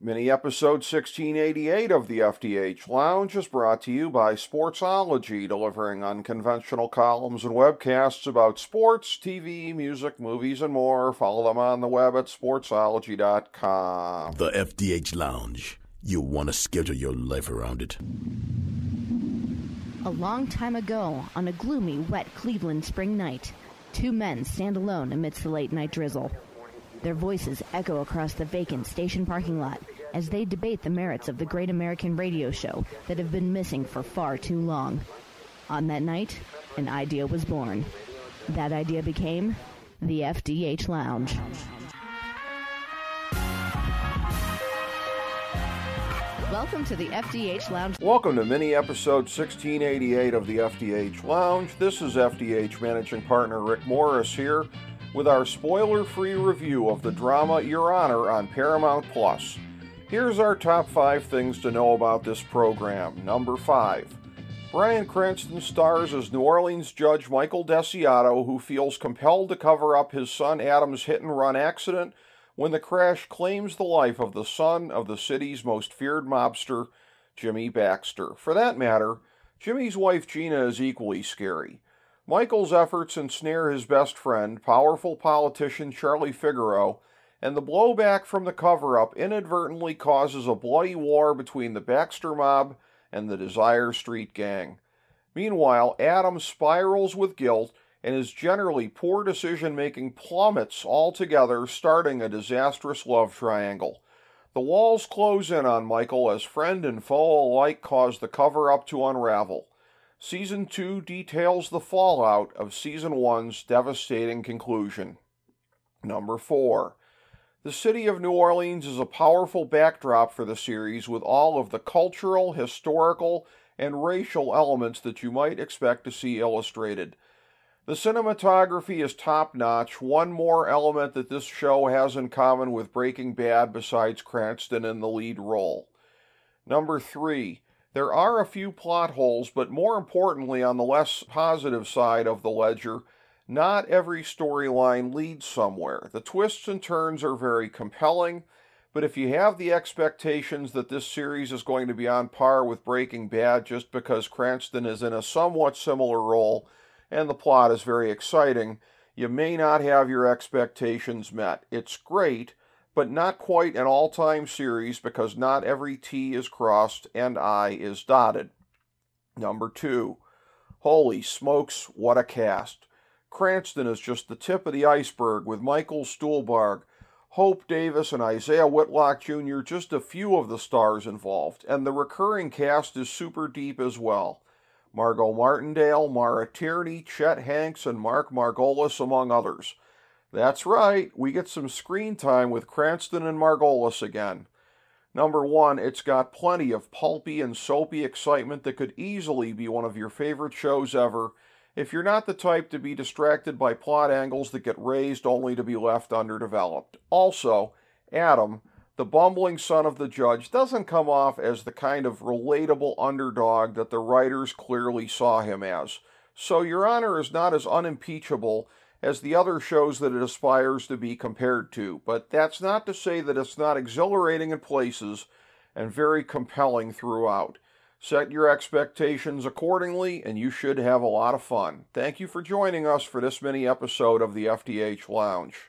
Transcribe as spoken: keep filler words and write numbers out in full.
Mini episode sixteen eighty-eight of the F D H Lounge is brought to you by Sportsology, delivering unconventional columns and webcasts about sports, T V, music, movies, and more. Follow them on the web at sportsology dot com. The F D H Lounge. You'll want to schedule your life around it. A long time ago, on a gloomy, wet Cleveland spring night, two men stand alone amidst the late-night drizzle. Their voices echo across the vacant station parking lot as they debate the merits of the great American radio show that have been missing for far too long. On that night, an idea was born. That idea became the F D H Lounge. Welcome to the F D H Lounge. Welcome to mini episode sixteen eighty-eight of the F D H Lounge. This is F D H managing partner Rick Morris here with our spoiler-free review of the drama Your Honor on Paramount Plus. Here's our top five things to know about this program. Number five. Bryan Cranston stars as New Orleans Judge Michael Desiato, who feels compelled to cover up his son Adam's hit-and-run accident when the crash claims the life of the son of the city's most feared mobster, Jimmy Baxter. For that matter, Jimmy's wife Gina is equally scary. Michael's efforts ensnare his best friend, powerful politician Charlie Figaro, and the blowback from the cover-up inadvertently causes a bloody war between the Baxter mob and the Desire Street gang. Meanwhile, Adam spirals with guilt, and his generally poor decision-making plummets altogether, starting a disastrous love triangle. The walls close in on Michael as friend and foe alike cause the cover-up to unravel. Season two details the fallout of Season one's devastating conclusion. Number four. The city of New Orleans is a powerful backdrop for the series, with all of the cultural, historical, and racial elements that you might expect to see illustrated. The cinematography is top-notch, one more element that this show has in common with Breaking Bad besides Cranston in the lead role. Number three. There are a few plot holes, but more importantly, on the less positive side of the ledger, not every storyline leads somewhere. The twists and turns are very compelling, but if you have the expectations that this series is going to be on par with Breaking Bad just because Cranston is in a somewhat similar role and the plot is very exciting, you may not have your expectations met. It's great, but not quite an all-time series because not every T is crossed and I is dotted. Number two. Holy smokes, what a cast. Cranston is just the tip of the iceberg, with Michael Stuhlbarg, Hope Davis, and Isaiah Whitlock Junior just a few of the stars involved, and the recurring cast is super deep as well. Margot Martindale, Mara Tierney, Chet Hanks, and Mark Margolis, among others. That's right, we get some screen time with Cranston and Margolis again. Number one, it's got plenty of pulpy and soapy excitement that could easily be one of your favorite shows ever, if you're not the type to be distracted by plot angles that get raised only to be left underdeveloped. Also, Adam, the bumbling son of the judge, doesn't come off as the kind of relatable underdog that the writers clearly saw him as. So Your Honor is not as unimpeachable as the other shows that it aspires to be compared to, but that's not to say that it's not exhilarating in places and very compelling throughout. Set your expectations accordingly, and you should have a lot of fun. Thank you for joining us for this mini episode of the F D H Lounge.